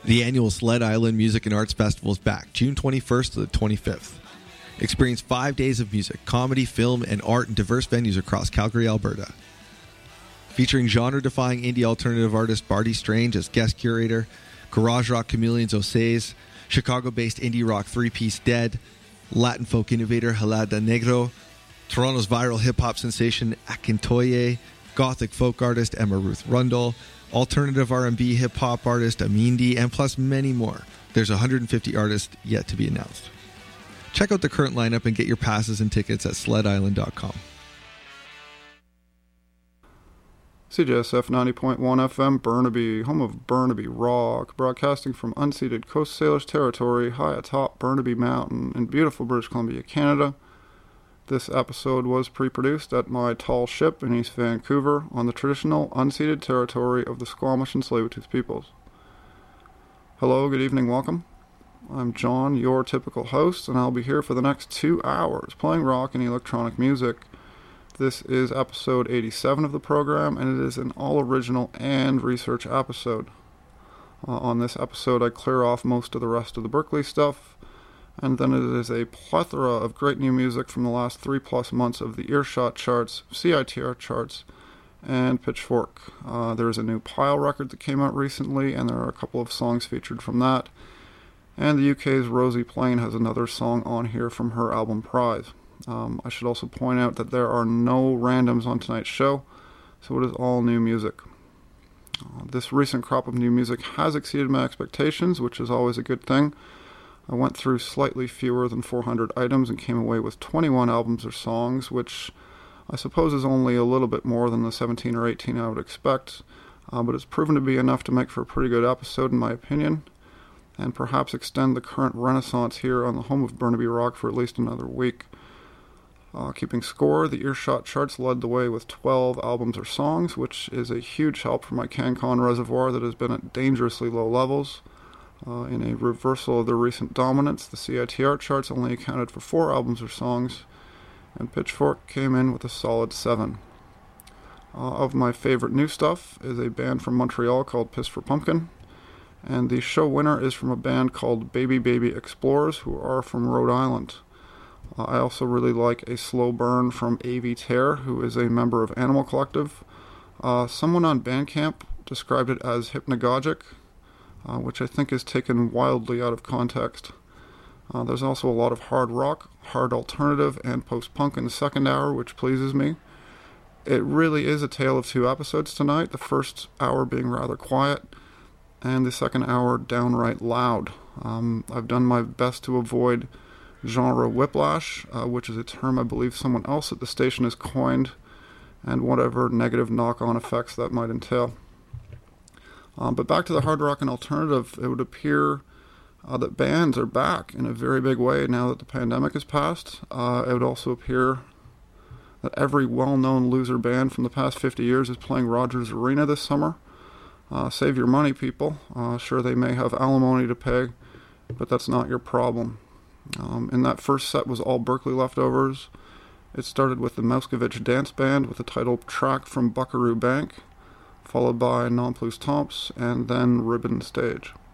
The annual Sled Island Music and Arts Festival is back, June 21st to the 25th. Experience 5 days of music, comedy, film, and art in diverse venues across Calgary, Alberta. Featuring genre-defying indie alternative artist Barty Strange as guest curator, garage rock chameleons Osays, Chicago-based indie rock three-piece Dead, Latin folk innovator Helada Negro, Toronto's viral hip-hop sensation Akintoye, gothic folk artist Emma Ruth Rundle, alternative R&B hip-hop artist Amindi, and plus many more. There's 150 artists yet to be announced. Check out the current lineup and get your passes and tickets at sledisland.com. CJSF 90.1 FM Burnaby, home of Burnaby Rock, broadcasting from unceded Coast Salish territory high atop Burnaby Mountain in beautiful British Columbia, Canada. This episode was pre-produced at my tall ship in East Vancouver on the traditional unceded territory of the Squamish and Tsleil-Waututh peoples. Hello, good evening, welcome. I'm John, your typical host, and I'll be here for the next 2 hours playing rock and electronic music. This is episode 87 of the program, and it is an all-original and research episode. On this episode, I clear off most of the rest of the Berkeley stuff, and then it is a plethora of great new music from the last 3+ months of the Earshot charts, CITR charts, and Pitchfork. There is a new Pile record that came out recently, and there are a couple of songs featured from that. And the UK's Rosie Plain has another song on here from her album Prize. I should also point out that there are no randoms on tonight's show, so it is all new music. This recent crop of new music has exceeded my expectations, which is always a good thing. I went through slightly fewer than 400 items and came away with 21 albums or songs, which I suppose is only a little bit more than the 17 or 18 I would expect, but it's proven to be enough to make for a pretty good episode in my opinion, and perhaps extend the current renaissance here on the home of Burnaby Rock for at least another week. Keeping score, the Earshot charts led the way with 12 albums or songs, which is a huge help for my CanCon reservoir that has been at dangerously low levels. In a reversal of their recent dominance, the CITR charts only accounted for 4 albums or songs, and Pitchfork came in with a solid 7. Of my favorite new stuff is a band from Montreal called Piss for Pumpkin, and the show winner is from a band called Baby Baby Explorers, who are from Rhode Island. I also really like a slow burn from A.V. Terre, who is a member of Animal Collective. Someone on Bandcamp described it as hypnagogic, which I think is taken wildly out of context. There's also a lot of hard rock, hard alternative, and post-punk in the second hour, which pleases me. It really is a tale of 2 episodes tonight, the first hour being rather quiet, and the second hour downright loud. I've done my best to avoid genre whiplash, which is a term I believe someone else at the station has coined, and whatever negative knock-on effects that might entail. But back to the hard rock and alternative, it would appear that bands are back in a very big way now that the pandemic has passed. It would also appear that every well-known loser band from the past 50 years is playing Rogers Arena this summer. Save your money, people. Sure, they may have alimony to pay, but that's not your problem. And that first set was all Berkeley leftovers. It started with the Mouskovich Dance Band with the title track from Buckaroo Bank, followed by Non Plus Tomps, and then Ribbon Stage.